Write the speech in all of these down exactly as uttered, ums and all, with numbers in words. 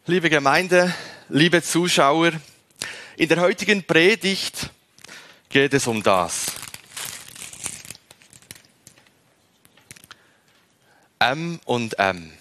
Liebe Gemeinde, liebe Zuschauer, in der heutigen Predigt geht es um das. M und M.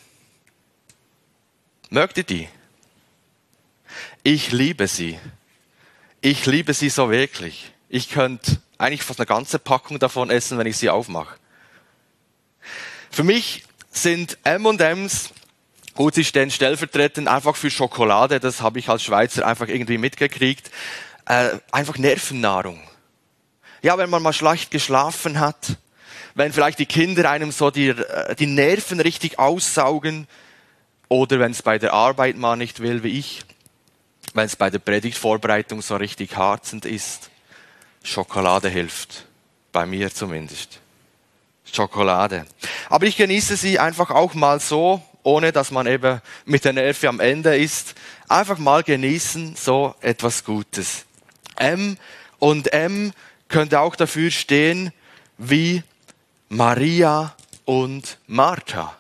Mögt ihr die? Ich liebe sie. Ich liebe sie so wirklich. Ich könnte eigentlich fast eine ganze Packung davon essen, wenn ich sie aufmache. Für mich sind M und M's, gut, sie stehen stellvertretend einfach für Schokolade, das habe ich als Schweizer einfach irgendwie mitgekriegt, äh, einfach Nervennahrung. Ja, wenn man mal schlecht geschlafen hat, wenn vielleicht die Kinder einem so die, die Nerven richtig aussaugen oder wenn es bei der Arbeit mal nicht will, wie ich, wenn es bei der Predigtvorbereitung so richtig harzend ist, Schokolade hilft, bei mir zumindest. Schokolade. Aber ich genieße sie einfach auch mal so, ohne dass man eben mit der Nerve am Ende ist. Einfach mal genießen, so etwas Gutes. M und M könnte auch dafür stehen wie Maria und Martha.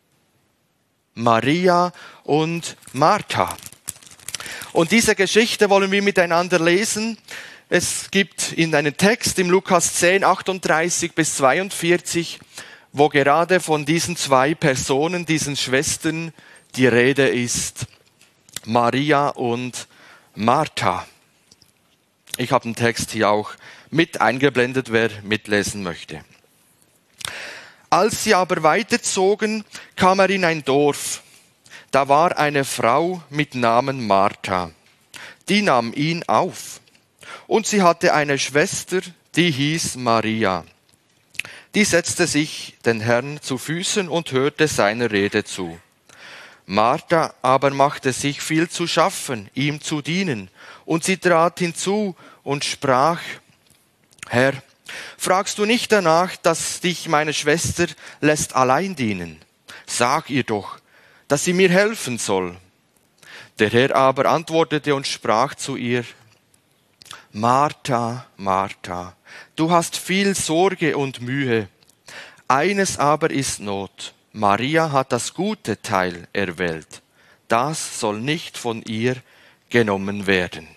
Maria und Martha. Und diese Geschichte wollen wir miteinander lesen. Es gibt in einem Text im Lukas zehn, achtunddreißig bis zweiundvierzig, wo gerade von diesen zwei Personen, diesen Schwestern, die Rede ist. Maria und Martha. Ich habe den Text hier auch mit eingeblendet, wer mitlesen möchte. Als sie aber weiterzogen, kam er in ein Dorf. Da war eine Frau mit Namen Martha. Die nahm ihn auf. Und sie hatte eine Schwester, die hieß Maria. Die setzte sich den Herrn zu Füßen und hörte seiner Rede zu. Martha aber machte sich viel zu schaffen, ihm zu dienen. Und sie trat hinzu und sprach, Herr, fragst du nicht danach, dass dich meine Schwester lässt allein dienen? Sag ihr doch, dass sie mir helfen soll. Der Herr aber antwortete und sprach zu ihr, Martha, Martha, du hast viel Sorge und Mühe. Eines aber ist Not. Maria hat das gute Teil erwählt. Das soll nicht von ihr genommen werden.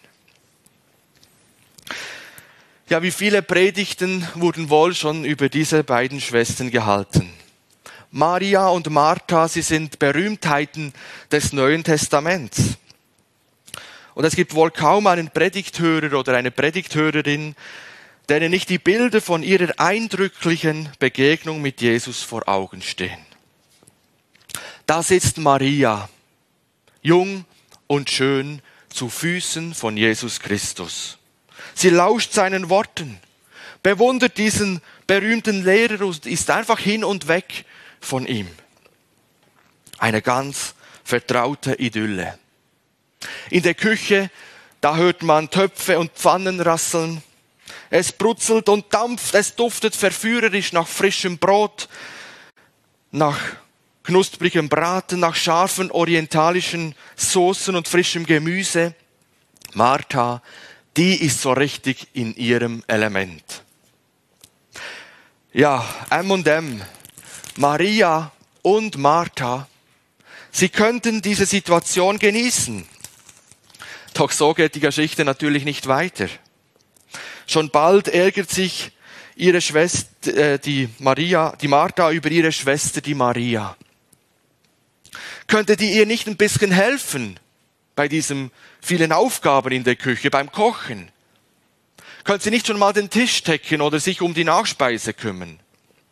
Ja, wie viele Predigten wurden wohl schon über diese beiden Schwestern gehalten. Maria und Martha, sie sind Berühmtheiten des Neuen Testaments. Und es gibt wohl kaum einen Predigthörer oder eine Predigthörerin, denen nicht die Bilder von ihrer eindrücklichen Begegnung mit Jesus vor Augen stehen. Da sitzt Maria, jung und schön, zu Füßen von Jesus Christus. Sie lauscht seinen Worten, bewundert diesen berühmten Lehrer und ist einfach hin und weg von ihm. Eine ganz vertraute Idylle. In der Küche, da hört man Töpfe und Pfannen rasseln. Es brutzelt und dampft, es duftet verführerisch nach frischem Brot, nach knusprigem Braten, nach scharfen orientalischen Soßen und frischem Gemüse. Martha, die ist so richtig in ihrem Element. Ja, M und M, Maria und Martha, sie könnten diese Situation genießen. Doch so geht die Geschichte natürlich nicht weiter. Schon bald ärgert sich ihre Schwester, äh, die Maria, die Martha über ihre Schwester, die Maria. Könnte die ihr nicht ein bisschen helfen bei diesen vielen Aufgaben in der Küche, beim Kochen? Könnte sie nicht schon mal den Tisch decken oder sich um die Nachspeise kümmern?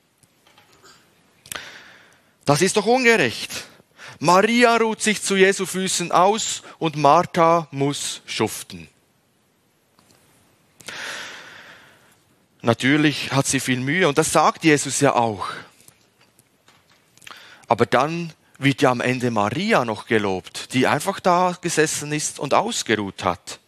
Das ist doch ungerecht. Maria ruht sich zu Jesu Füßen aus und Martha muss schuften. Natürlich hat sie viel Mühe und das sagt Jesus ja auch. Aber dann wird ja am Ende Maria noch gelobt, die einfach da gesessen ist und ausgeruht hat.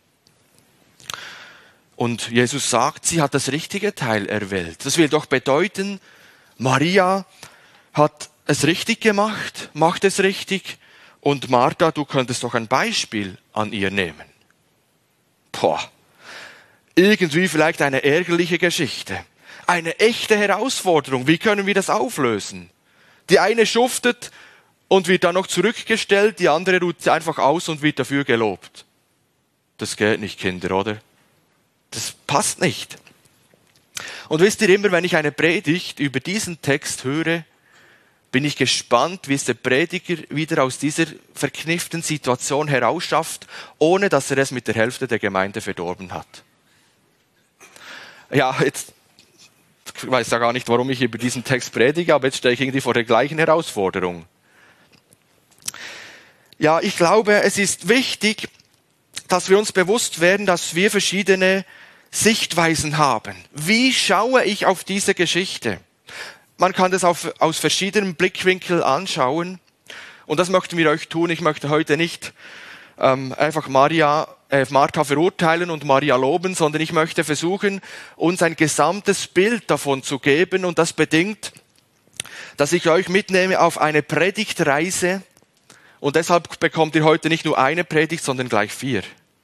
Und Jesus sagt, sie hat das richtige Teil erwählt. Das will doch bedeuten, Maria hat es richtig gemacht, macht es richtig und Martha, du könntest doch ein Beispiel an ihr nehmen. Boah, irgendwie vielleicht eine ärgerliche Geschichte, eine echte Herausforderung. Wie können wir das auflösen? Die eine schuftet und wird dann noch zurückgestellt, die andere ruht sie einfach aus und wird dafür gelobt. Das geht nicht, Kinder, oder? Das passt nicht. Und wisst ihr immer, wenn ich eine Predigt über diesen Text höre, bin ich gespannt, wie es der Prediger wieder aus dieser verknifften Situation herausschafft, ohne dass er es mit der Hälfte der Gemeinde verdorben hat. Ja, jetzt, ich weiß ja gar nicht, warum ich über diesen Text predige, aber jetzt stehe ich irgendwie vor der gleichen Herausforderung. Ja, ich glaube, es ist wichtig, dass wir uns bewusst werden, dass wir verschiedene Sichtweisen haben. Wie schaue ich auf diese Geschichte? Man kann das auf, aus verschiedenen Blickwinkeln anschauen. Und das möchten wir euch tun. Ich möchte heute nicht ähm, einfach Maria, äh, Martha verurteilen und Maria loben, sondern ich möchte versuchen, uns ein gesamtes Bild davon zu geben. Und das bedingt, dass ich euch mitnehme auf eine Predigtreise. Und deshalb bekommt ihr heute nicht nur eine Predigt, sondern gleich vier.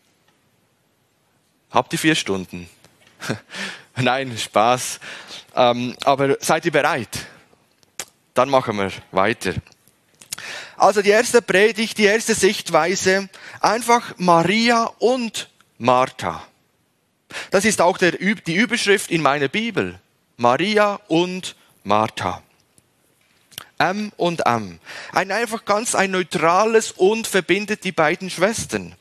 Habt ihr vier Stunden? Nein, Spaß. Ähm, aber seid ihr bereit? Dann machen wir weiter. Also die erste Predigt, die erste Sichtweise, einfach Maria und Martha. Das ist auch der, die Überschrift in meiner Bibel. Maria und Martha. M und M. Ein einfach ganz ein neutrales und verbindet die beiden Schwestern.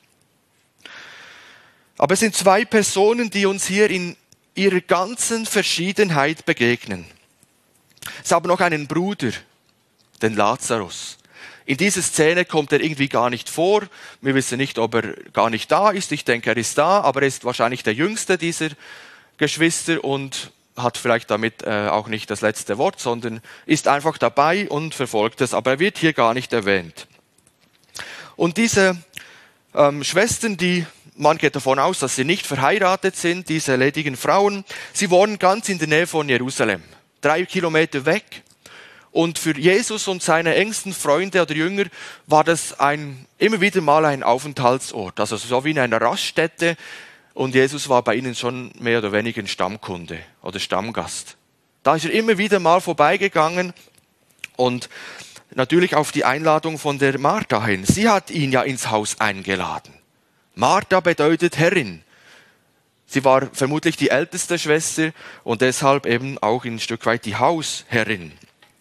Aber es sind zwei Personen, die uns hier in ihrer ganzen Verschiedenheit begegnen. Sie haben noch einen Bruder, den Lazarus. In dieser Szene kommt er irgendwie gar nicht vor. Wir wissen nicht, ob er gar nicht da ist. Ich denke, er ist da, aber er ist wahrscheinlich der jüngste dieser Geschwister und hat vielleicht damit äh, auch nicht das letzte Wort, sondern ist einfach dabei und verfolgt es. Aber er wird hier gar nicht erwähnt. Und diese ähm, Schwestern, die man geht davon aus, dass sie nicht verheiratet sind, diese ledigen Frauen. Sie wohnen ganz in der Nähe von Jerusalem, drei Kilometer weg. Und für Jesus und seine engsten Freunde oder Jünger war das ein, immer wieder mal ein Aufenthaltsort, also so wie in einer Raststätte. Und Jesus war bei ihnen schon mehr oder weniger ein Stammkunde oder Stammgast. Da ist er immer wieder mal vorbeigegangen und natürlich auf die Einladung von der Martha hin. Sie hat ihn ja ins Haus eingeladen. Martha bedeutet Herrin. Sie war vermutlich die älteste Schwester und deshalb eben auch ein Stück weit die Hausherrin.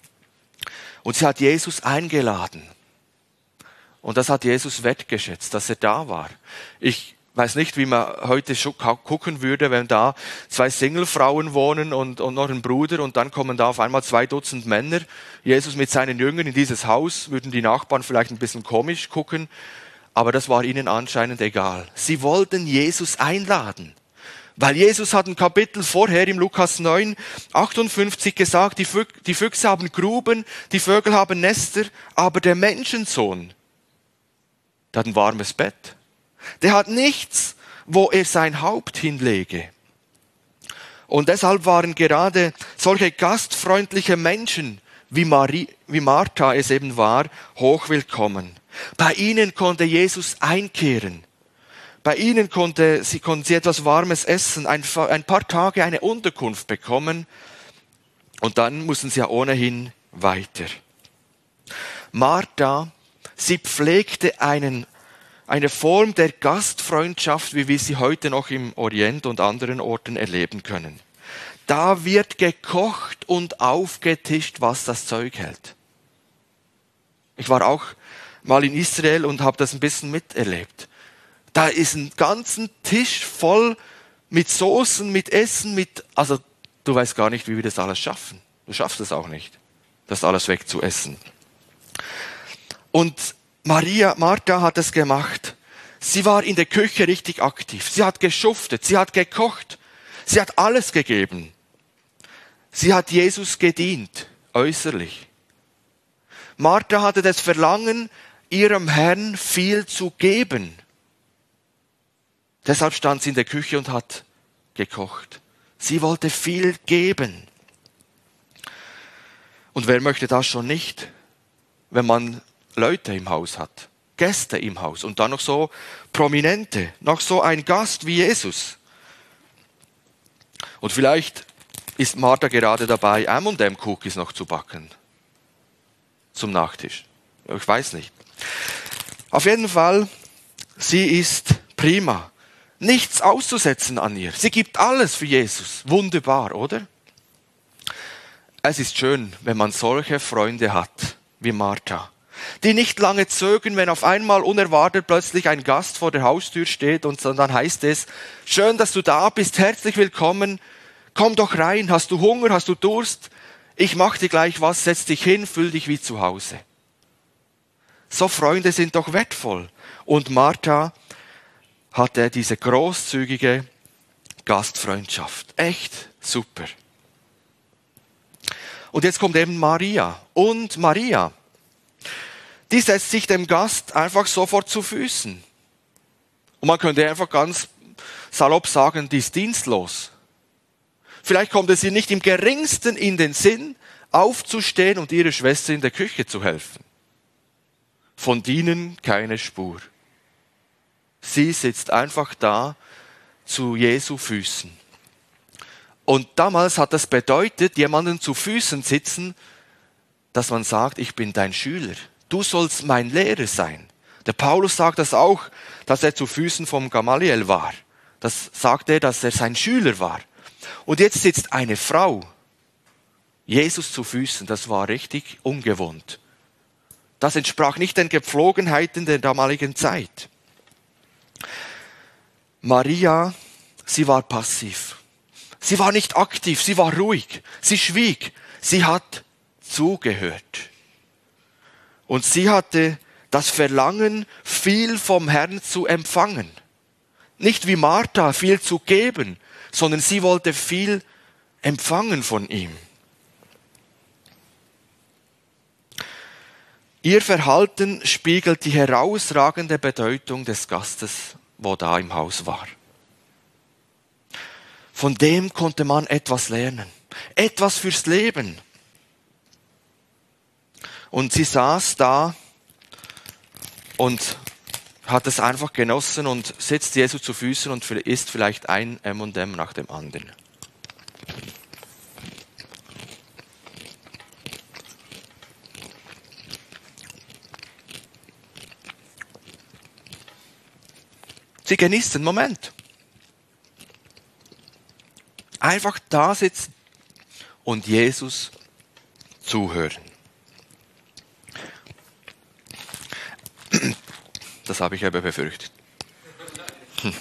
Und sie hat Jesus eingeladen. Und das hat Jesus wertgeschätzt, dass er da war. Ich weiß nicht, wie man heute gucken würde, wenn da zwei Singlefrauen wohnen und, und noch ein Bruder und dann kommen da auf einmal zwei Dutzend Männer. Jesus mit seinen Jüngern in dieses Haus, würden die Nachbarn vielleicht ein bisschen komisch gucken. Aber das war ihnen anscheinend egal. Sie wollten Jesus einladen. Weil Jesus hat ein Kapitel vorher im Lukas neun, achtundfünfzig gesagt, die, Füch- die Füchse haben Gruben, die Vögel haben Nester, aber der Menschensohn, der hat ein warmes Bett. Der hat nichts, wo er sein Haupt hinlege. Und deshalb waren gerade solche gastfreundliche Menschen, wie, Marie, wie Martha es eben war, hochwillkommen. Bei ihnen konnte Jesus einkehren. Bei ihnen konnte sie, konnten sie etwas Warmes essen, ein, ein paar Tage eine Unterkunft bekommen und dann mussten sie ja ohnehin weiter. Martha, sie pflegte einen, eine Form der Gastfreundschaft, wie wir sie heute noch im Orient und anderen Orten erleben können. Da wird gekocht und aufgetischt, was das Zeug hält. Ich war auch mal in Israel und habe das ein bisschen miterlebt. Da ist ein ganzen Tisch voll mit Soßen, mit Essen, mit, also du weißt gar nicht, wie wir das alles schaffen. Du schaffst es auch nicht, das alles wegzuessen. Und Maria, Martha hat es gemacht. Sie war in der Küche richtig aktiv. Sie hat geschuftet, sie hat gekocht, sie hat alles gegeben. Sie hat Jesus gedient, äußerlich. Martha hatte das Verlangen, ihrem Herrn viel zu geben. Deshalb stand sie in der Küche und hat gekocht. Sie wollte viel geben. Und wer möchte das schon nicht, wenn man Leute im Haus hat, Gäste im Haus und dann noch so Prominente, noch so ein Gast wie Jesus. Und vielleicht ist Martha gerade dabei, M und M Cookies noch zu backen. Zum Nachtisch. Ich weiß nicht. Auf jeden Fall, sie ist prima. Nichts auszusetzen an ihr. Sie gibt alles für Jesus. Wunderbar, oder? Es ist schön, wenn man solche Freunde hat wie Martha, die nicht lange zögern, wenn auf einmal unerwartet plötzlich ein Gast vor der Haustür steht und dann heißt es, schön, dass du da bist, herzlich willkommen, komm doch rein, hast du Hunger, hast du Durst, ich mach dir gleich was, setz dich hin, fühl dich wie zu Hause. So Freunde sind doch wertvoll. Und Martha hatte diese großzügige Gastfreundschaft. Echt super. Und jetzt kommt eben Maria. Und Maria, die setzt sich dem Gast einfach sofort zu Füßen. Und man könnte einfach ganz salopp sagen, die ist dienstlos. Vielleicht kommt es ihr nicht im geringsten in den Sinn, aufzustehen und ihrer Schwester in der Küche zu helfen. Von Dienen keine Spur. Sie sitzt einfach da zu Jesu Füßen. Und damals hat das bedeutet, jemanden zu Füßen sitzen, dass man sagt, ich bin dein Schüler. Du sollst mein Lehrer sein. Der Paulus sagt das auch, dass er zu Füßen vom Gamaliel war. Das sagt er, dass er sein Schüler war. Und jetzt sitzt eine Frau Jesus zu Füßen. Das war richtig ungewohnt. Das entsprach nicht den Gepflogenheiten der damaligen Zeit. Maria, sie war passiv. Sie war nicht aktiv, sie war ruhig. Sie schwieg. Sie hat zugehört. Und sie hatte das Verlangen, viel vom Herrn zu empfangen. Nicht wie Martha, viel zu geben, sondern sie wollte viel empfangen von ihm. Ihr Verhalten spiegelt die herausragende Bedeutung des Gastes, wo da im Haus war. Von dem konnte man etwas lernen. Etwas fürs Leben. Und sie saß da und hat es einfach genossen und sitzt Jesus zu Füßen und isst vielleicht ein M und M nach dem anderen. Sie genießt den Moment. Einfach da sitzen und Jesus zuhören. Das habe ich aber befürchtet. Hm.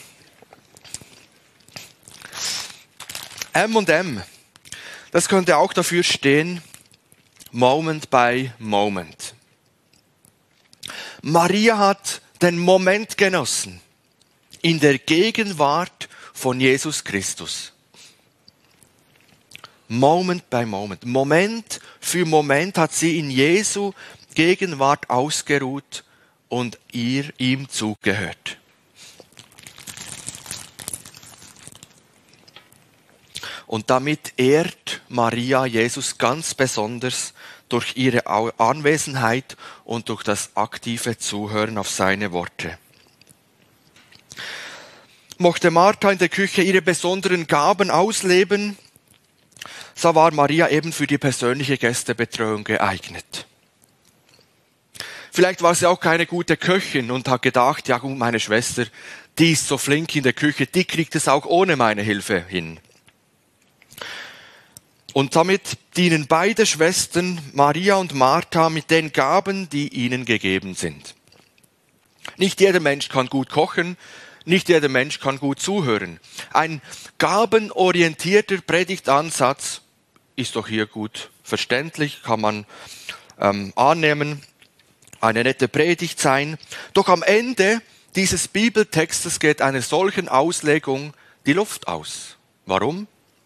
M und M, das könnte auch dafür stehen, Moment by Moment. Maria hat den Moment genossen in der Gegenwart von Jesus Christus. Moment by Moment, Moment für Moment hat sie in Jesu Gegenwart ausgeruht und ihr ihm zugehört. Und damit ehrt Maria Jesus ganz besonders durch ihre Anwesenheit und durch das aktive Zuhören auf seine Worte. Mochte Martha in der Küche ihre besonderen Gaben ausleben, so war Maria eben für die persönliche Gästebetreuung geeignet. Vielleicht war sie auch keine gute Köchin und hat gedacht, ja gut, meine Schwester, die ist so flink in der Küche, die kriegt es auch ohne meine Hilfe hin. Und damit dienen beide Schwestern, Maria und Martha, mit den Gaben, die ihnen gegeben sind. Nicht jeder Mensch kann gut kochen, nicht jeder Mensch kann gut zuhören. Ein gabenorientierter Predigtansatz ist doch hier gut verständlich, kann man ähm, annehmen, eine nette Predigt sein. Doch am Ende dieses Bibeltextes geht einer solchen Auslegung die Luft aus. Warum?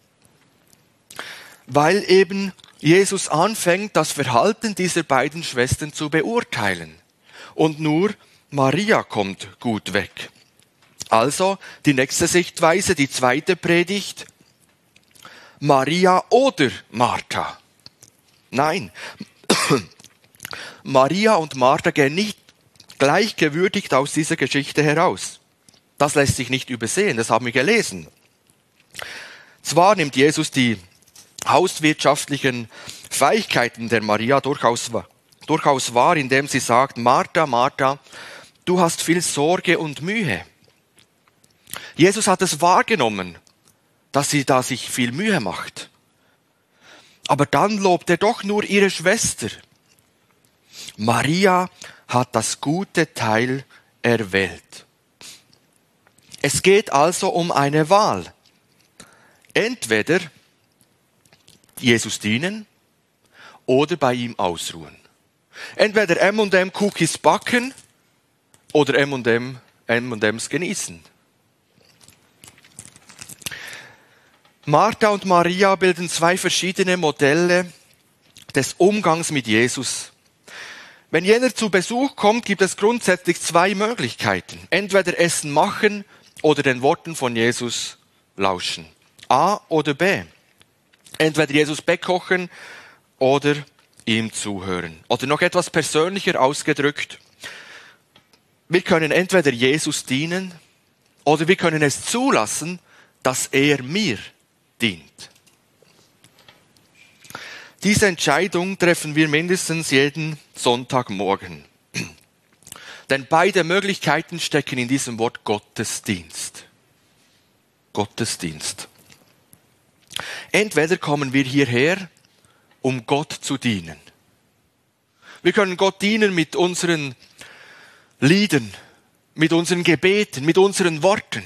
Weil eben Jesus anfängt, das Verhalten dieser beiden Schwestern zu beurteilen. Und nur Maria kommt gut weg. Also die nächste Sichtweise, die zweite Predigt, Maria oder Martha. Nein, Maria und Martha gehen nicht gleich gewürdigt aus dieser Geschichte heraus. Das lässt sich nicht übersehen, das haben wir gelesen. Zwar nimmt Jesus die hauswirtschaftlichen Fähigkeiten der Maria durchaus durchaus wahr, indem sie sagt, Martha, Martha, du hast viel Sorge und Mühe. Jesus hat es wahrgenommen, dass sie da sich viel Mühe macht. Aber dann lobt er doch nur ihre Schwester. Maria hat das gute Teil erwählt. Es geht also um eine Wahl. Entweder Jesus dienen oder bei ihm ausruhen. Entweder M und M Cookies backen oder M und M M und M's genießen. Martha und Maria bilden zwei verschiedene Modelle des Umgangs mit Jesus. Wenn jener zu Besuch kommt, gibt es grundsätzlich zwei Möglichkeiten. Entweder Essen machen oder den Worten von Jesus lauschen. A oder B. Entweder Jesus bekochen oder ihm zuhören. Oder noch etwas persönlicher ausgedrückt. Wir können entweder Jesus dienen oder wir können es zulassen, dass er mir dient. Diese Entscheidung treffen wir mindestens jeden Sonntagmorgen. Denn beide Möglichkeiten stecken in diesem Wort Gottesdienst. Gottesdienst. Entweder kommen wir hierher, um Gott zu dienen. Wir können Gott dienen mit unseren Liedern, mit unseren Gebeten, mit unseren Worten.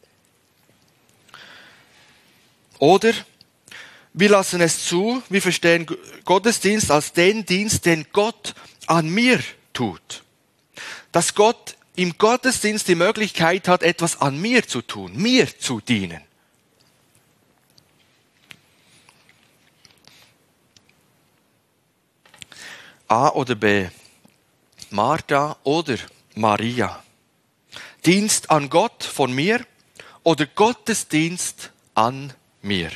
Oder wir lassen es zu, wir verstehen Gottesdienst als den Dienst, den Gott an mir tut. Dass Gott im Gottesdienst die Möglichkeit hat, etwas an mir zu tun, mir zu dienen. A oder B, Martha oder Maria. Dienst an Gott von mir oder Gottesdienst an mir.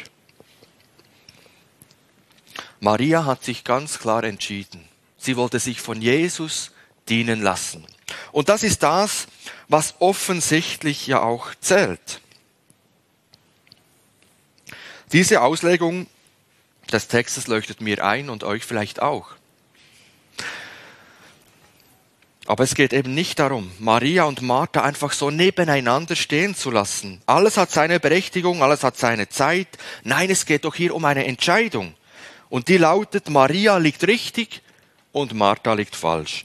Maria hat sich ganz klar entschieden. Sie wollte sich von Jesus dienen lassen. Und das ist das, was offensichtlich ja auch zählt. Diese Auslegung des Textes leuchtet mir ein und euch vielleicht auch. Aber es geht eben nicht darum, Maria und Martha einfach so nebeneinander stehen zu lassen. Alles hat seine Berechtigung, alles hat seine Zeit. Nein, es geht doch hier um eine Entscheidung. Und die lautet, Maria liegt richtig und Martha liegt falsch.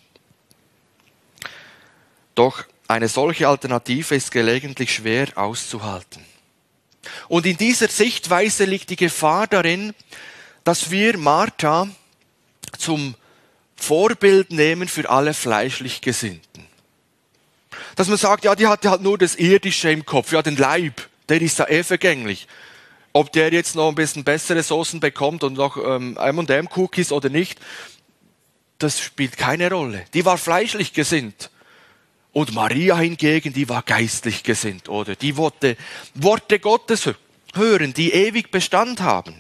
Doch eine solche Alternative ist gelegentlich schwer auszuhalten. Und in dieser Sichtweise liegt die Gefahr darin, dass wir Martha zum Vorbild nehmen für alle fleischlich Gesinnten. Dass man sagt, ja, die hatte halt nur das Irdische im Kopf, ja, den Leib, der ist ja eh vergänglich. Ob der jetzt noch ein bisschen bessere Soßen bekommt und noch ähm, M und M Cookies oder nicht, das spielt keine Rolle. Die war fleischlich gesinnt. Und Maria hingegen, die war geistlich gesinnt, oder? Die wollte Worte Gottes hören, die ewig Bestand haben.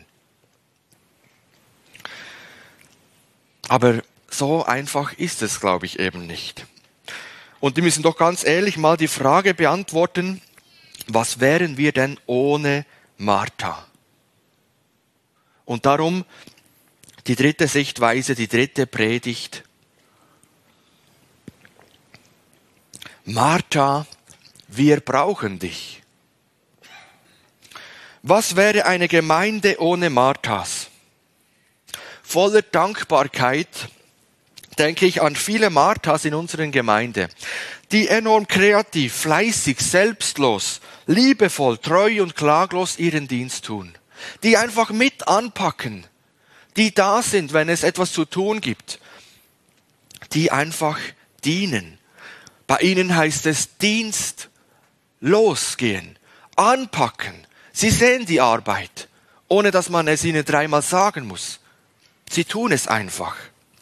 Aber so einfach ist es, glaube ich, eben nicht. Und die müssen doch ganz ehrlich mal die Frage beantworten, was wären wir denn ohne Martha? Und darum die dritte Sichtweise, die dritte Predigt. Martha, wir brauchen dich. Was wäre eine Gemeinde ohne Marthas? Voller Dankbarkeit denke ich an viele Marthas in unseren Gemeinde, die enorm kreativ, fleißig, selbstlos, liebevoll, treu und klaglos ihren Dienst tun. Die einfach mit anpacken, die da sind, wenn es etwas zu tun gibt, die einfach dienen. Bei ihnen heißt es Dienst, losgehen, anpacken. Sie sehen die Arbeit, ohne dass man es ihnen dreimal sagen muss. Sie tun es einfach.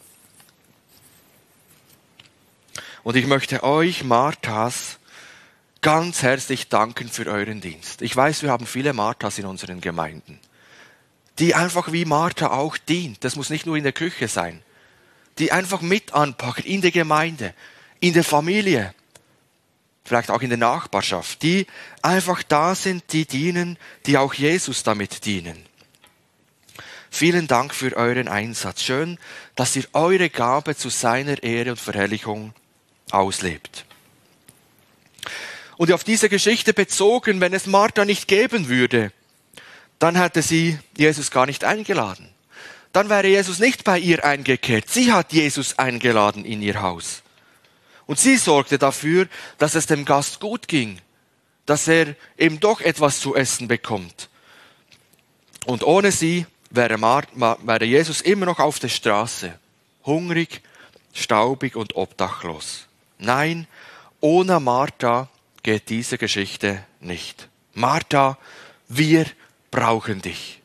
Und ich möchte euch, Marthas, ganz herzlich danken für euren Dienst. Ich weiß, wir haben viele Marthas in unseren Gemeinden, die einfach wie Martha auch dient. Das muss nicht nur in der Küche sein. Die einfach mit anpacken in der Gemeinde, in der Familie, vielleicht auch in der Nachbarschaft. Die einfach da sind, die dienen, die auch Jesus damit dienen. Vielen Dank für euren Einsatz. Schön, dass ihr eure Gabe zu seiner Ehre und Verherrlichung auslebt. Und auf diese Geschichte bezogen, wenn es Martha nicht geben würde, dann hätte sie Jesus gar nicht eingeladen. Dann wäre Jesus nicht bei ihr eingekehrt. Sie hat Jesus eingeladen in ihr Haus. Und sie sorgte dafür, dass es dem Gast gut ging, dass er eben doch etwas zu essen bekommt. Und ohne sie wäre, Mar- wäre Jesus immer noch auf der Straße, hungrig, staubig und obdachlos. Nein, ohne Martha geht diese Geschichte nicht. Martha, wir brauchen dich.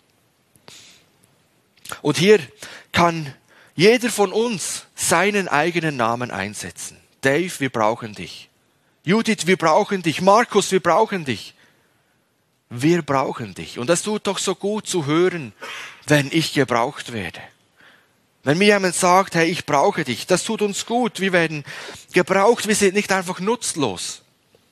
Und hier kann jeder von uns seinen eigenen Namen einsetzen. Dave, wir brauchen dich. Judith, wir brauchen dich. Markus, wir brauchen dich. Wir brauchen dich. Und das tut doch so gut zu hören, wenn ich gebraucht werde. Wenn mir jemand sagt, hey, ich brauche dich, das tut uns gut. Wir werden gebraucht, wir sind nicht einfach nutzlos.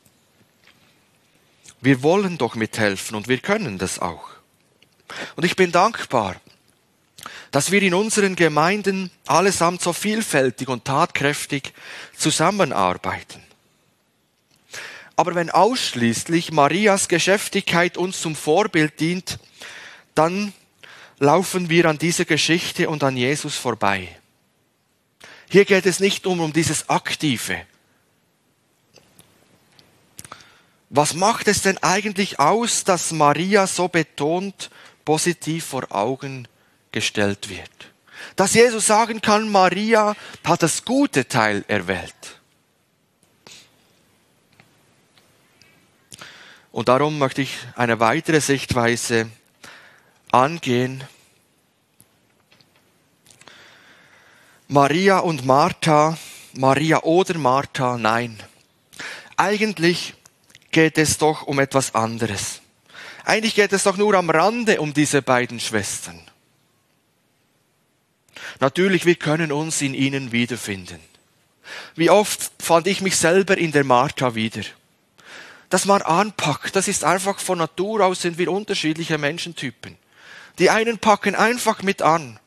Wir wollen doch mithelfen und wir können das auch. Und ich bin dankbar, dass wir in unseren Gemeinden allesamt so vielfältig und tatkräftig zusammenarbeiten. Aber wenn ausschließlich Marias Geschäftigkeit uns zum Vorbild dient, dann laufen wir an dieser Geschichte und an Jesus vorbei. Hier geht es nicht um, um dieses Aktive. Was macht es denn eigentlich aus, dass Maria so betont positiv vor Augen gestellt wird? Dass Jesus sagen kann, Maria hat das gute Teil erwählt. Und darum möchte ich eine weitere Sichtweise angehen. Maria und Martha, Maria oder Martha, nein. Eigentlich geht es doch um etwas anderes. Eigentlich geht es doch nur am Rande um diese beiden Schwestern. Natürlich, wir können uns in ihnen wiederfinden. Wie oft fand ich mich selber in der Martha wieder. Dass man anpackt, das ist einfach von Natur aus, sind wir unterschiedliche Menschentypen. Die einen packen einfach mit an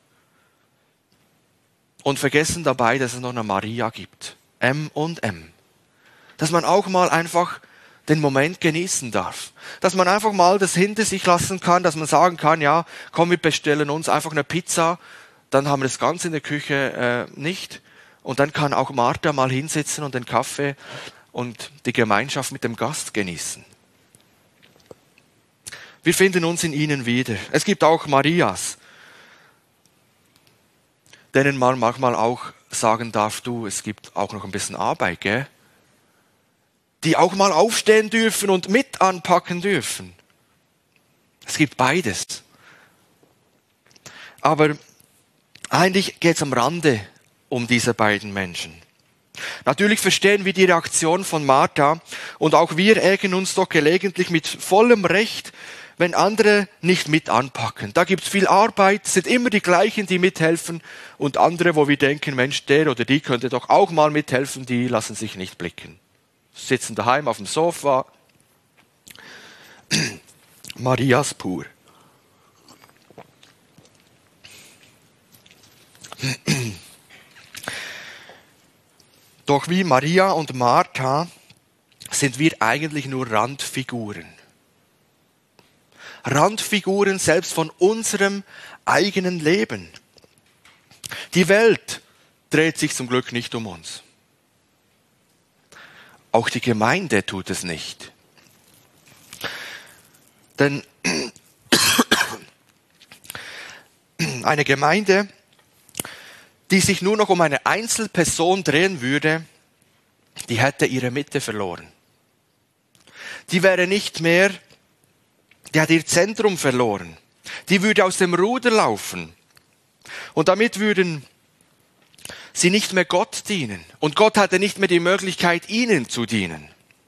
und vergessen dabei, dass es noch eine Maria gibt. M und M. Dass man auch mal einfach den Moment genießen darf. Dass man einfach mal das hinter sich lassen kann, dass man sagen kann, ja, komm, wir bestellen uns einfach eine Pizza, dann haben wir das Ganze in der Küche äh, nicht. Und dann kann auch Martha mal hinsitzen und den Kaffee und die Gemeinschaft mit dem Gast genießen. Wir finden uns in ihnen wieder. Es gibt auch Marias, denen man manchmal auch sagen darf, du, es gibt auch noch ein bisschen Arbeit, gell? Die auch mal aufstehen dürfen und mit anpacken dürfen. Es gibt beides. Aber eigentlich geht es am Rande um diese beiden Menschen. Natürlich verstehen wir die Reaktion von Martha und auch wir ärgern uns doch gelegentlich mit vollem Recht, wenn andere nicht mit anpacken. Da gibt es viel Arbeit, es sind immer die gleichen, die mithelfen und andere, wo wir denken, Mensch, der oder die könnte doch auch mal mithelfen, die lassen sich nicht blicken. Sitzen daheim auf dem Sofa. Marias pur. Doch wie Maria und Martha sind wir eigentlich nur Randfiguren. Randfiguren selbst von unserem eigenen Leben. Die Welt dreht sich zum Glück nicht um uns. Auch die Gemeinde tut es nicht. Denn eine Gemeinde, die sich nur noch um eine Einzelperson drehen würde, die hätte ihre Mitte verloren. Die wäre nicht mehr, die hat ihr Zentrum verloren. Die würde aus dem Ruder laufen. Und damit würden sie nicht mehr Gott dienen. Und Gott hatte nicht mehr die Möglichkeit, ihnen zu dienen.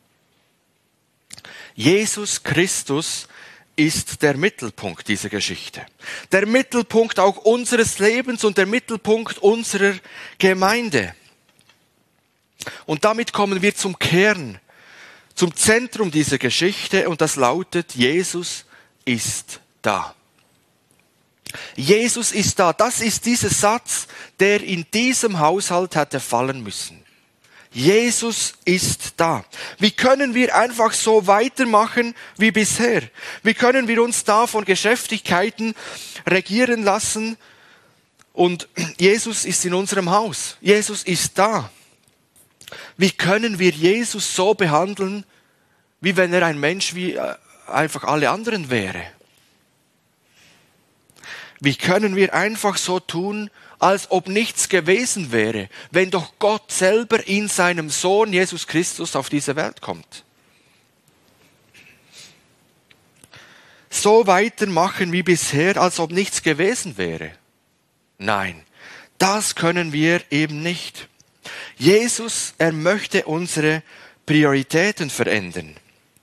Jesus Christus ist der Mittelpunkt dieser Geschichte. Der Mittelpunkt auch unseres Lebens und der Mittelpunkt unserer Gemeinde. Und damit kommen wir zum Kern, zum Zentrum dieser Geschichte und das lautet, Jesus ist da. Jesus ist da. Das ist dieser Satz, der in diesem Haushalt hätte fallen müssen. Jesus ist da. Wie können wir einfach so weitermachen wie bisher? Wie können wir uns da von Geschäftigkeiten regieren lassen? Und Jesus ist in unserem Haus. Jesus ist da. Wie können wir Jesus so behandeln, wie wenn er ein Mensch wie einfach alle anderen wäre? Wie können wir einfach so tun, als ob nichts gewesen wäre, wenn doch Gott selber in seinem Sohn Jesus Christus auf diese Welt kommt? So weitermachen wie bisher, als ob nichts gewesen wäre? Nein, das können wir eben nicht. Jesus, er möchte unsere Prioritäten verändern.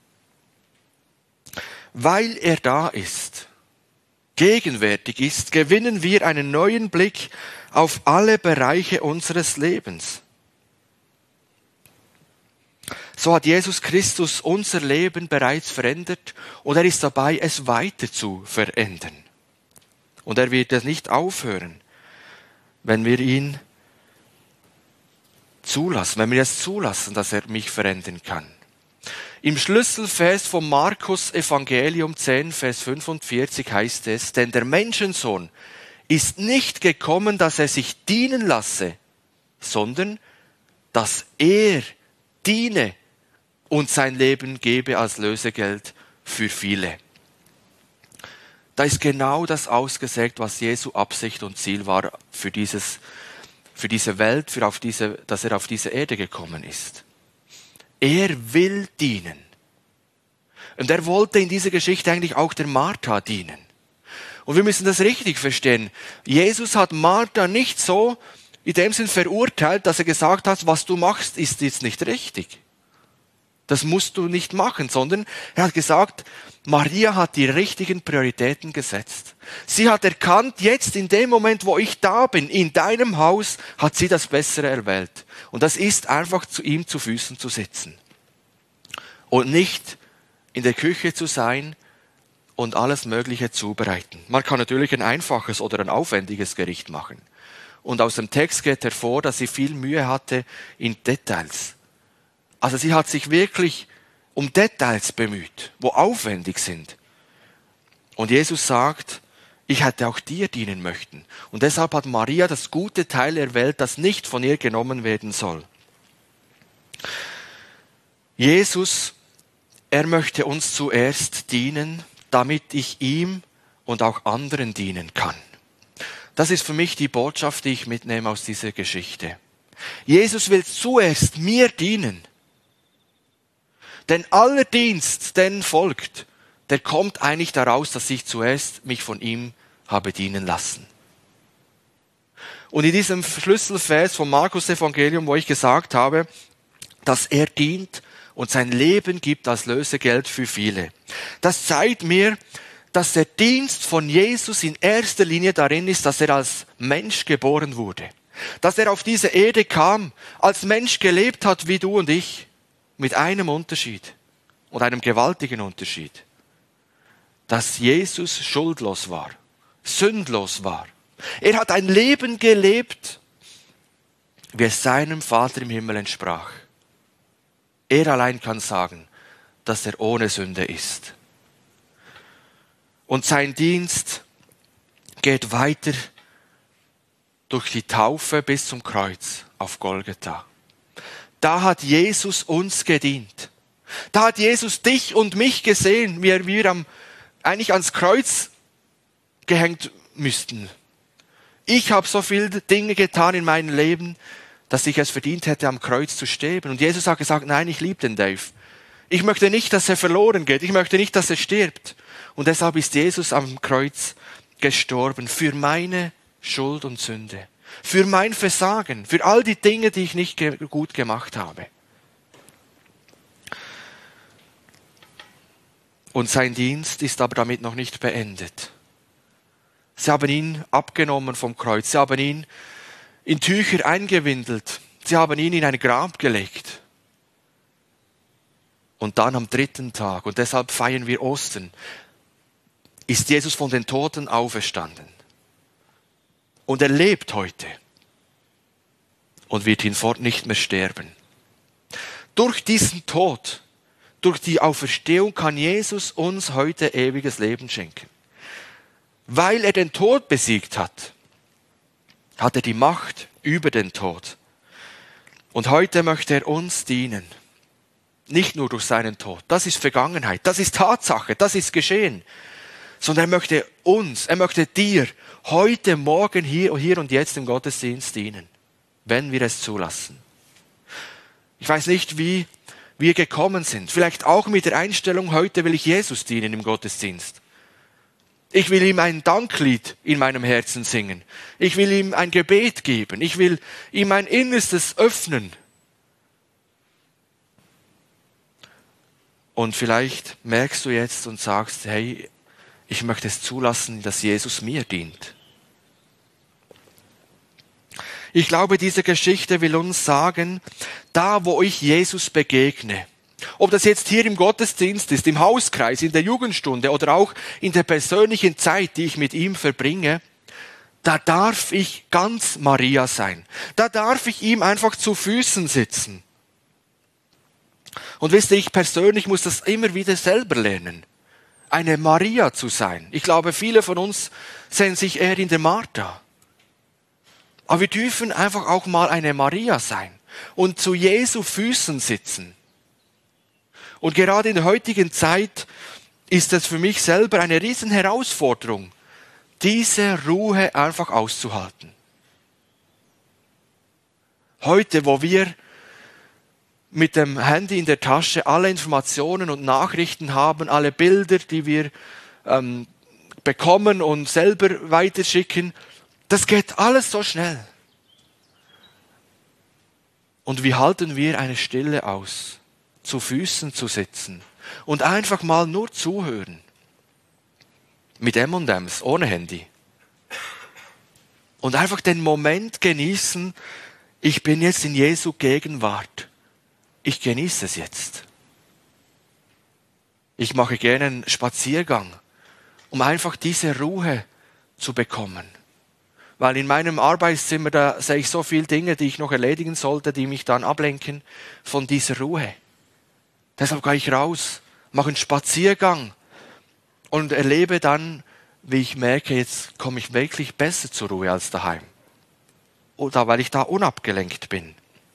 Weil er da ist, gegenwärtig ist, gewinnen wir einen neuen Blick auf alle Bereiche unseres Lebens. So hat Jesus Christus unser Leben bereits verändert und er ist dabei, es weiter zu verändern. Und er wird es nicht aufhören, wenn wir ihn zulassen, wenn wir es zulassen, dass er mich verändern kann. Im Schlüsselvers vom Markus Evangelium zehn, Vers fünfundvierzig heißt es, denn der Menschensohn ist nicht gekommen, dass er sich dienen lasse, sondern dass er diene und sein Leben gebe als Lösegeld für viele. Da ist genau das ausgesagt, was Jesu Absicht und Ziel war für dieses, für diese Welt, für auf diese, dass er auf diese Erde gekommen ist. Er will dienen. Und er wollte in dieser Geschichte eigentlich auch der Martha dienen. Und wir müssen das richtig verstehen. Jesus hat Martha nicht so in dem Sinn verurteilt, dass er gesagt hat, was du machst, ist jetzt nicht richtig. Das musst du nicht machen, sondern er hat gesagt, Maria hat die richtigen Prioritäten gesetzt. Sie hat erkannt, jetzt in dem Moment, wo ich da bin, in deinem Haus, hat sie das Bessere erwählt. Und das ist einfach zu ihm zu Füßen zu sitzen. Und nicht in der Küche zu sein und alles Mögliche zubereiten. Man kann natürlich ein einfaches oder ein aufwendiges Gericht machen. Und aus dem Text geht hervor, dass sie viel Mühe hatte in Details. Also sie hat sich wirklich um Details bemüht, wo aufwendig sind. Und Jesus sagt, ich hätte auch dir dienen möchten. Und deshalb hat Maria das gute Teil erwählt, das nicht von ihr genommen werden soll. Jesus, er möchte uns zuerst dienen, damit ich ihm und auch anderen dienen kann. Das ist für mich die Botschaft, die ich mitnehme aus dieser Geschichte. Jesus will zuerst mir dienen. Denn aller Dienst, den folgt, der kommt eigentlich daraus, dass ich zuerst mich von ihm habe dienen lassen. Und in diesem Schlüsselvers vom Markus Evangelium, wo ich gesagt habe, dass er dient und sein Leben gibt als Lösegeld für viele. Das zeigt mir, dass der Dienst von Jesus in erster Linie darin ist, dass er als Mensch geboren wurde. Dass er auf diese Erde kam, als Mensch gelebt hat wie du und ich. Mit einem Unterschied und einem gewaltigen Unterschied, dass Jesus schuldlos war, sündlos war. Er hat ein Leben gelebt, wie es seinem Vater im Himmel entsprach. Er allein kann sagen, dass er ohne Sünde ist. Und sein Dienst geht weiter durch die Taufe bis zum Kreuz auf Golgatha. Da hat Jesus uns gedient. Da hat Jesus dich und mich gesehen, wie wir am, eigentlich ans Kreuz gehängt müssten. Ich habe so viele Dinge getan in meinem Leben, dass ich es verdient hätte, am Kreuz zu sterben. Und Jesus hat gesagt, nein, ich liebe den Dave. Ich möchte nicht, dass er verloren geht. Ich möchte nicht, dass er stirbt. Und deshalb ist Jesus am Kreuz gestorben für meine Schuld und Sünde. Für mein Versagen, für all die Dinge, die ich nicht ge- gut gemacht habe. Und sein Dienst ist aber damit noch nicht beendet. Sie haben ihn abgenommen vom Kreuz. Sie haben ihn in Tücher eingewindelt. Sie haben ihn in ein Grab gelegt. Und dann am dritten Tag, und deshalb feiern wir Ostern, ist Jesus von den Toten auferstanden. Und er lebt heute und wird hinfort nicht mehr sterben. Durch diesen Tod, durch die Auferstehung kann Jesus uns heute ewiges Leben schenken. Weil er den Tod besiegt hat, hat er die Macht über den Tod. Und heute möchte er uns dienen. Nicht nur durch seinen Tod. Das ist Vergangenheit. Das ist Tatsache. Das ist geschehen. Sondern er möchte uns, er möchte dir heute, morgen, hier, hier und jetzt im Gottesdienst dienen. Wenn wir es zulassen. Ich weiß nicht, wie wir gekommen sind. Vielleicht auch mit der Einstellung, heute will ich Jesus dienen im Gottesdienst. Ich will ihm ein Danklied in meinem Herzen singen. Ich will ihm ein Gebet geben. Ich will ihm mein Innerstes öffnen. Und vielleicht merkst du jetzt und sagst, hey, ich möchte es zulassen, dass Jesus mir dient. Ich glaube, diese Geschichte will uns sagen, da wo ich Jesus begegne, ob das jetzt hier im Gottesdienst ist, im Hauskreis, in der Jugendstunde oder auch in der persönlichen Zeit, die ich mit ihm verbringe, da darf ich ganz Maria sein. Da darf ich ihm einfach zu Füßen sitzen. Und wisst ihr, ich persönlich muss das immer wieder selber lernen, eine Maria zu sein. Ich glaube, viele von uns sehen sich eher in der Martha. Aber wir dürfen einfach auch mal eine Maria sein und zu Jesu Füßen sitzen. Und gerade in der heutigen Zeit ist es für mich selber eine riesen Herausforderung, diese Ruhe einfach auszuhalten. Heute, wo wir mit dem Handy in der Tasche alle Informationen und Nachrichten haben, alle Bilder, die wir ähm, bekommen und selber weiterschicken, das geht alles so schnell. Und wie halten wir eine Stille aus, zu Füßen zu sitzen und einfach mal nur zuhören? Mit M und M's, ohne Handy. Und einfach den Moment genießen, ich bin jetzt in Jesu Gegenwart. Ich genieße es jetzt. Ich mache gerne einen Spaziergang, um einfach diese Ruhe zu bekommen. Weil in meinem Arbeitszimmer, da sehe ich so viele Dinge, die ich noch erledigen sollte, die mich dann ablenken von dieser Ruhe. Deshalb gehe ich raus, mache einen Spaziergang und erlebe dann, wie ich merke, jetzt komme ich wirklich besser zur Ruhe als daheim. Oder weil ich da unabgelenkt bin.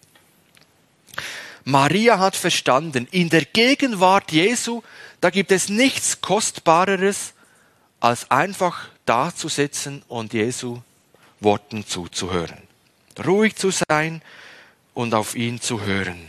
Maria hat verstanden, in der Gegenwart Jesu, da gibt es nichts Kostbareres, als einfach da zu sitzen und Jesu Worten zuzuhören. Ruhig zu sein und auf ihn zu hören.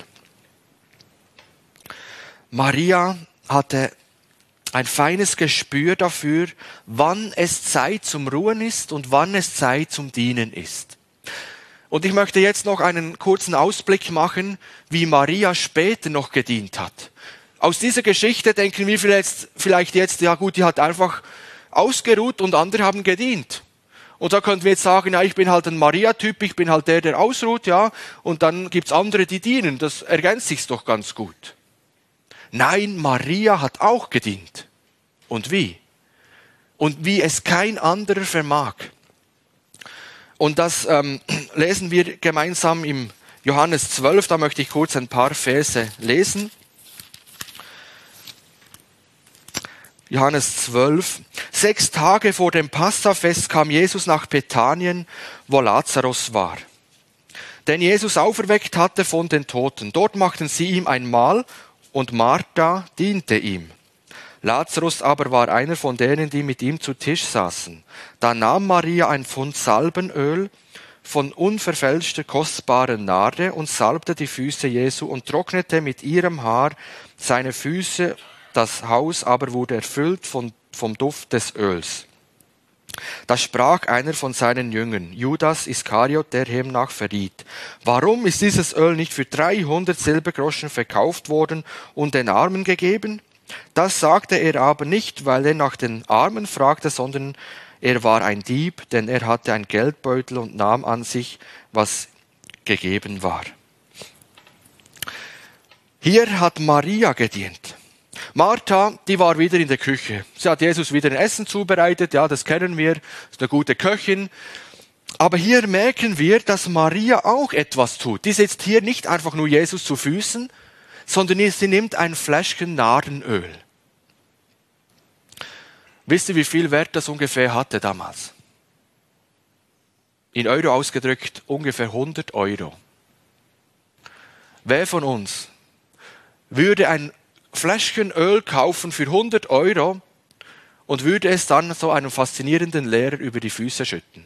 Maria hatte ein feines Gespür dafür, wann es Zeit zum Ruhen ist und wann es Zeit zum Dienen ist. Und ich möchte jetzt noch einen kurzen Ausblick machen, wie Maria später noch gedient hat. Aus dieser Geschichte denken wir vielleicht, vielleicht jetzt, ja gut, die hat einfach ausgeruht und andere haben gedient. Und da könnten wir jetzt sagen, ja, ich bin halt ein Maria-Typ, ich bin halt der, der ausruht, ja, und dann gibt's andere, die dienen. Das ergänzt sich doch ganz gut. Nein, Maria hat auch gedient. Und wie? Und wie es kein anderer vermag. Und das ähm, lesen wir gemeinsam im Johannes zwölf, da möchte ich kurz ein paar Verse lesen. Johannes zwölf. Sechs Tage vor dem Passafest kam Jesus nach Bethanien, wo Lazarus war, den Jesus auferweckt hatte von den Toten. Dort machten sie ihm ein Mahl und Martha diente ihm. Lazarus aber war einer von denen, die mit ihm zu Tisch saßen. Da nahm Maria ein Pfund Salbenöl von unverfälschter kostbarer Narde und salbte die Füße Jesu und trocknete mit ihrem Haar seine Füße. Das Haus aber wurde erfüllt von, vom Duft des Öls. Da sprach einer von seinen Jüngern, Judas Iskariot, der hemnach verriet: Warum ist dieses Öl nicht für dreihundert Silbergroschen verkauft worden und den Armen gegeben? Das sagte er aber nicht, weil er nach den Armen fragte, sondern er war ein Dieb, denn er hatte einen Geldbeutel und nahm an sich, was gegeben war. Hier hat Maria gedient. Martha, die war wieder in der Küche. Sie hat Jesus wieder ein Essen zubereitet, ja, das kennen wir, ist eine gute Köchin. Aber hier merken wir, dass Maria auch etwas tut. Die sitzt hier nicht einfach nur Jesus zu Füßen, sondern sie nimmt ein Fläschchen Nardenöl. Wisst ihr, wie viel Wert das ungefähr hatte damals? In Euro ausgedrückt ungefähr hundert Euro. Wer von uns würde ein Fläschchen Öl kaufen für hundert Euro und würde es dann so einem faszinierenden Lehrer über die Füße schütten?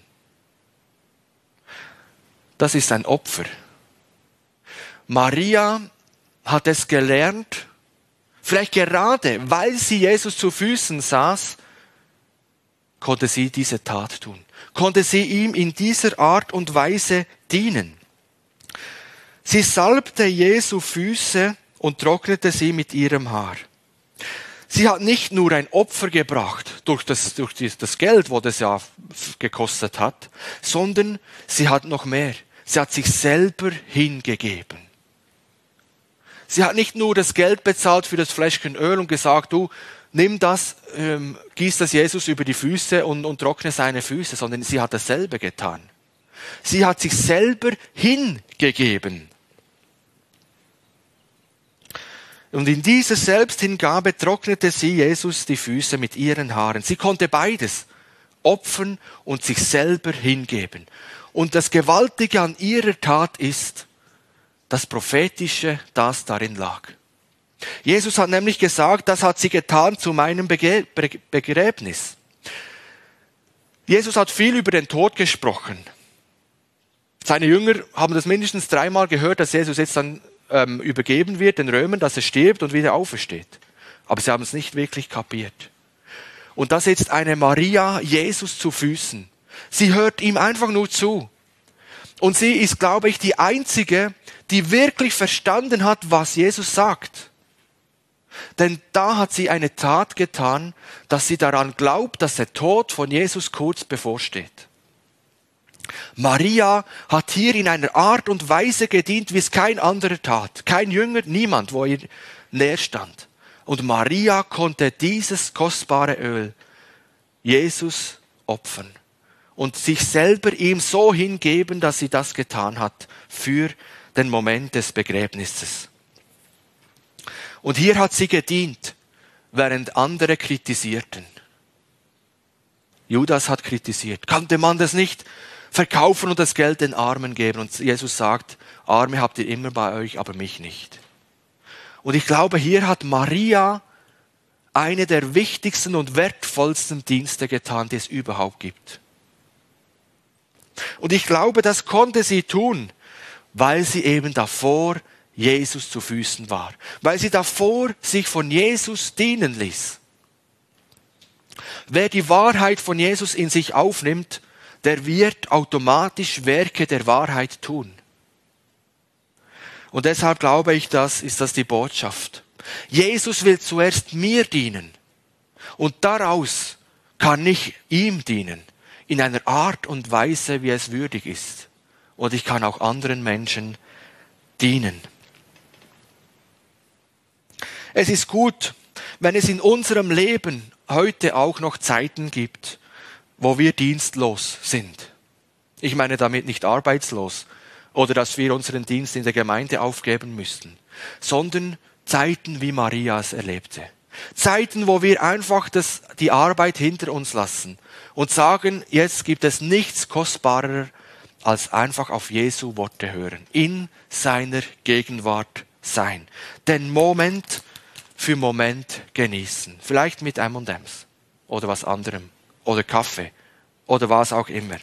Das ist ein Opfer. Maria hat es gelernt, vielleicht gerade, weil sie Jesus zu Füßen saß, konnte sie diese Tat tun. Konnte sie ihm in dieser Art und Weise dienen. Sie salbte Jesu Füße und trocknete sie mit ihrem Haar. Sie hat nicht nur ein Opfer gebracht durch das, durch das Geld, wo das ja gekostet hat, sondern sie hat noch mehr. Sie hat sich selber hingegeben. Sie hat nicht nur das Geld bezahlt für das Fläschchen Öl und gesagt, du, nimm das, ähm, gieß das Jesus über die Füße und, und trockne seine Füße, sondern sie hat dasselbe getan. Sie hat sich selber hingegeben. Und in dieser Selbsthingabe trocknete sie Jesus die Füße mit ihren Haaren. Sie konnte beides, opfern und sich selber hingeben. Und das Gewaltige an ihrer Tat ist, das Prophetische, das darin lag. Jesus hat nämlich gesagt, das hat sie getan zu meinem Bege- Begräbnis. Jesus hat viel über den Tod gesprochen. Seine Jünger haben das mindestens dreimal gehört, dass Jesus jetzt dann ähm, übergeben wird den Römern, dass er stirbt und wieder aufersteht. Aber sie haben es nicht wirklich kapiert. Und da sitzt eine Maria Jesus zu Füßen. Sie hört ihm einfach nur zu. Und sie ist, glaube ich, die Einzige, die wirklich verstanden hat, was Jesus sagt. Denn da hat sie eine Tat getan, dass sie daran glaubt, dass der Tod von Jesus kurz bevorsteht. Maria hat hier in einer Art und Weise gedient, wie es kein anderer tat. Kein Jünger, niemand, wo ihr näher stand. Und Maria konnte dieses kostbare Öl Jesus opfern und sich selber ihm so hingeben, dass sie das getan hat für den Moment des Begräbnisses. Und hier hat sie gedient, während andere kritisierten. Judas hat kritisiert. Konnte man das nicht verkaufen und das Geld den Armen geben? Und Jesus sagt, Arme habt ihr immer bei euch, aber mich nicht. Und ich glaube, hier hat Maria eine der wichtigsten und wertvollsten Dienste getan, die es überhaupt gibt. Und ich glaube, das konnte sie tun, weil sie eben davor Jesus zu Füßen war. Weil sie davor sich von Jesus dienen ließ. Wer die Wahrheit von Jesus in sich aufnimmt, der wird automatisch Werke der Wahrheit tun. Und deshalb glaube ich, das ist das die Botschaft. Jesus will zuerst mir dienen. Und daraus kann ich ihm dienen. In einer Art und Weise, wie es würdig ist. Und ich kann auch anderen Menschen dienen. Es ist gut, wenn es in unserem Leben heute auch noch Zeiten gibt, wo wir dienstlos sind. Ich meine damit nicht arbeitslos oder dass wir unseren Dienst in der Gemeinde aufgeben müssten, sondern Zeiten, wie Maria es erlebte. Zeiten, wo wir einfach das, die Arbeit hinter uns lassen und sagen, jetzt gibt es nichts Kostbarer, als einfach auf Jesu Worte hören, in seiner Gegenwart sein. Den Moment für Moment genießen. Vielleicht mit M und M's oder was anderem oder Kaffee oder was auch immer.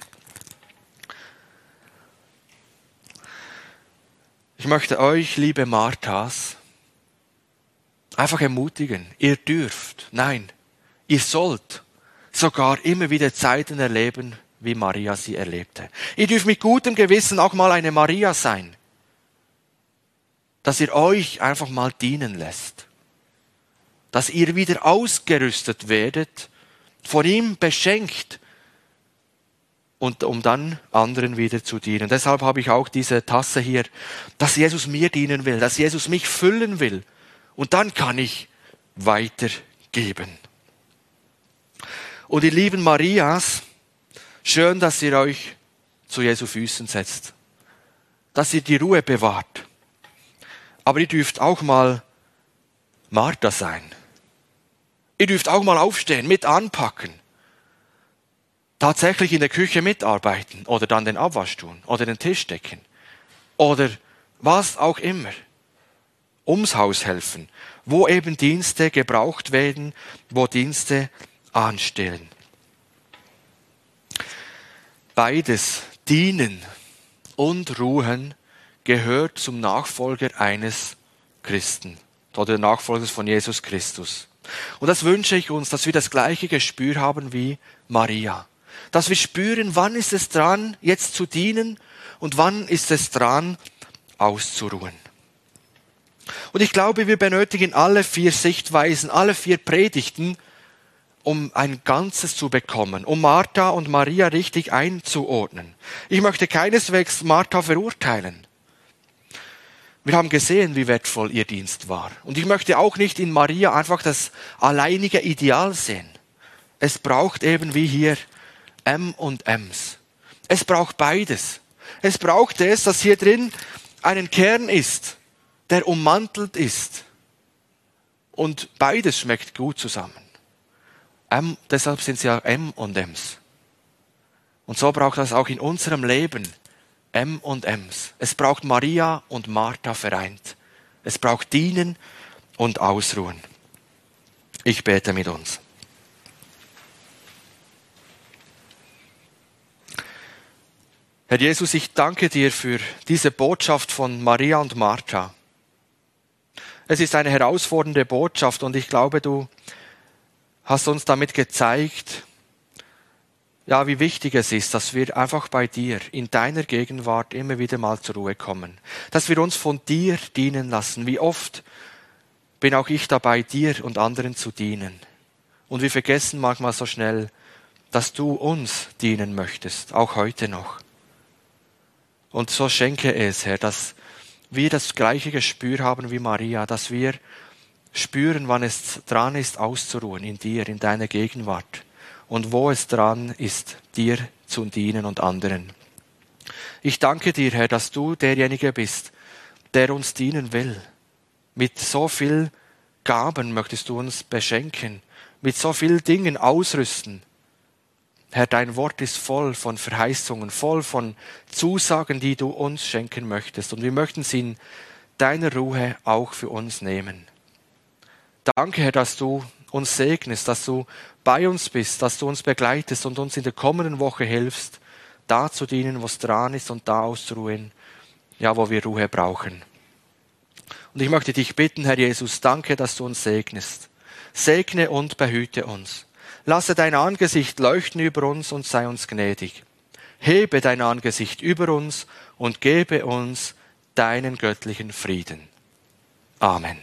Ich möchte euch, liebe Marthas, einfach ermutigen. Ihr dürft, nein, ihr sollt sogar immer wieder Zeiten erleben, wie Maria sie erlebte. Ihr dürft mit gutem Gewissen auch mal eine Maria sein, dass ihr euch einfach mal dienen lässt. Dass ihr wieder ausgerüstet werdet, von ihm beschenkt, und um dann anderen wieder zu dienen. Deshalb habe ich auch diese Tasse hier, dass Jesus mir dienen will, dass Jesus mich füllen will. Und dann kann ich weitergeben. Und ihr lieben Marias, schön, dass ihr euch zu Jesu Füßen setzt. Dass ihr die Ruhe bewahrt. Aber ihr dürft auch mal Martha sein. Ihr dürft auch mal aufstehen, mit anpacken. Tatsächlich in der Küche mitarbeiten oder dann den Abwasch tun oder den Tisch decken. Oder was auch immer. Ums Haus helfen, wo eben Dienste gebraucht werden, wo Dienste anstehen. Beides, dienen und ruhen, gehört zum Nachfolger eines Christen oder Nachfolgers von Jesus Christus. Und das wünsche ich uns, dass wir das gleiche Gespür haben wie Maria. Dass wir spüren, wann ist es dran, jetzt zu dienen und wann ist es dran, auszuruhen. Und ich glaube, wir benötigen alle vier Sichtweisen, alle vier Predigten, um ein Ganzes zu bekommen, um Martha und Maria richtig einzuordnen. Ich möchte keineswegs Martha verurteilen. Wir haben gesehen, wie wertvoll ihr Dienst war. Und ich möchte auch nicht in Maria einfach das alleinige Ideal sehen. Es braucht eben wie hier M und Ms. Es braucht beides. Es braucht es, dass hier drin einen Kern ist, der ummantelt ist. Und beides schmeckt gut zusammen. M, deshalb sind es ja M und Ms. Und so braucht es auch in unserem Leben M und Ms. Es braucht Maria und Martha vereint. Es braucht Dienen und Ausruhen. Ich bete mit uns. Herr Jesus, ich danke dir für diese Botschaft von Maria und Martha. Es ist eine herausfordernde Botschaft und ich glaube, du hast uns damit gezeigt, ja, wie wichtig es ist, dass wir einfach bei dir, in deiner Gegenwart immer wieder mal zur Ruhe kommen. Dass wir uns von dir dienen lassen. Wie oft bin auch ich dabei, dir und anderen zu dienen. Und wir vergessen manchmal so schnell, dass du uns dienen möchtest, auch heute noch. Und so schenke es, Herr, dass wir das gleiche Gespür haben wie Maria, dass wir spüren, wann es dran ist, auszuruhen in dir, in deiner Gegenwart. Und wo es dran ist, dir zu dienen und anderen. Ich danke dir, Herr, dass du derjenige bist, der uns dienen will. Mit so viel Gaben möchtest du uns beschenken, mit so vielen Dingen ausrüsten. Herr, dein Wort ist voll von Verheißungen, voll von Zusagen, die du uns schenken möchtest. Und wir möchten sie in deiner Ruhe auch für uns nehmen. Danke, Herr, dass du uns segnest, dass du bei uns bist, dass du uns begleitest und uns in der kommenden Woche hilfst, da zu dienen, wo es dran ist und da auszuruhen, ja, wo wir Ruhe brauchen. Und ich möchte dich bitten, Herr Jesus, danke, dass du uns segnest. Segne und behüte uns. Lasse dein Angesicht leuchten über uns und sei uns gnädig. Hebe dein Angesicht über uns und gebe uns deinen göttlichen Frieden. Amen.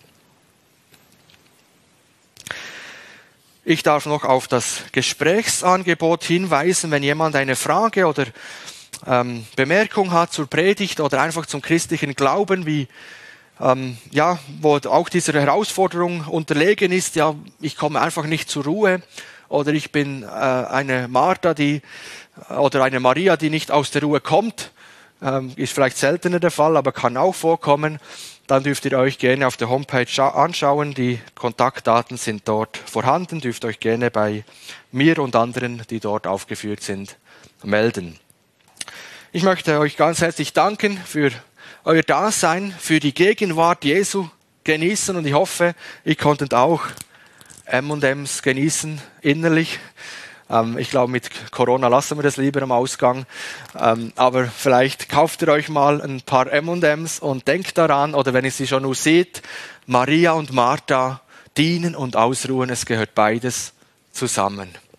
Ich darf noch auf das Gesprächsangebot hinweisen, wenn jemand eine Frage oder ähm, Bemerkung hat zur Predigt oder einfach zum christlichen Glauben, wie ähm, ja, wo auch dieser Herausforderung unterlegen ist, ja, ich komme einfach nicht zur Ruhe oder ich bin äh, eine Martha, die oder eine Maria, die nicht aus der Ruhe kommt, ähm, ist vielleicht seltener der Fall, aber kann auch vorkommen. Dann dürft ihr euch gerne auf der Homepage anschauen. Die Kontaktdaten sind dort vorhanden. Dürft euch gerne bei mir und anderen, die dort aufgeführt sind, melden. Ich möchte euch ganz herzlich danken für euer Dasein, für die Gegenwart Jesu genießen und ich hoffe, ihr konntet auch M und Ms genießen innerlich. Ähm, ich glaube, mit Corona lassen wir das lieber am Ausgang. Ähm, aber vielleicht kauft ihr euch mal ein paar M und Ms und denkt daran, oder wenn ihr sie schon nur seht, Maria und Martha dienen und ausruhen, es gehört beides zusammen.